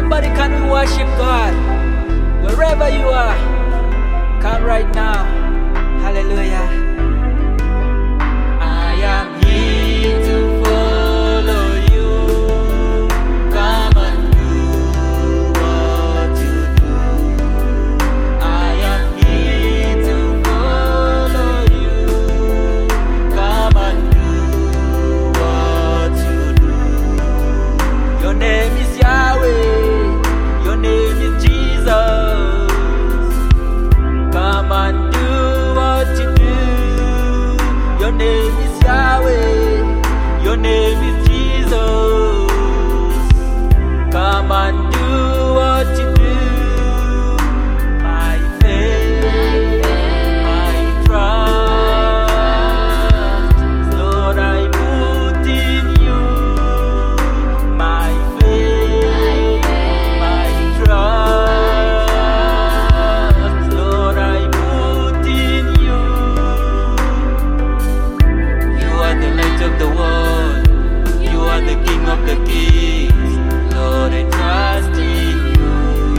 Somebody, can we worship God? Wherever you are, come right now. Hallelujah. I am here to follow you. Come and do what you do. I am here to follow you. Come and do what you do. Your name is Yahweh. Your name is Jesus. Come and do what you do. Your name is Yahweh. Your name is Jesus. Come and do what you do. My faith, my trust, Lord, I put in you. My faith, my trust, Lord, I put in you. You are the light of the world. You are the King of the kings. Lord, I trust in you.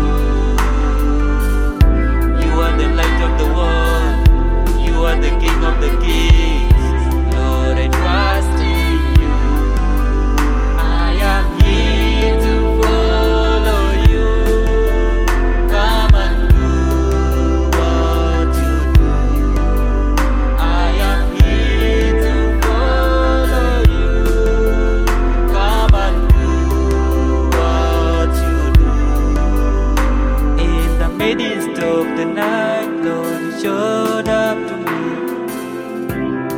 You are the light of the world. You are the King of the kings. Lord, I trust in you. I am here to follow you. Come and do what you do. I am here to follow you. Come and do what you do. In the midst of the night, Lord, you showed up to me.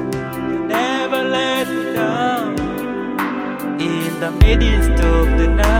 You never let me down. In the midst of the night,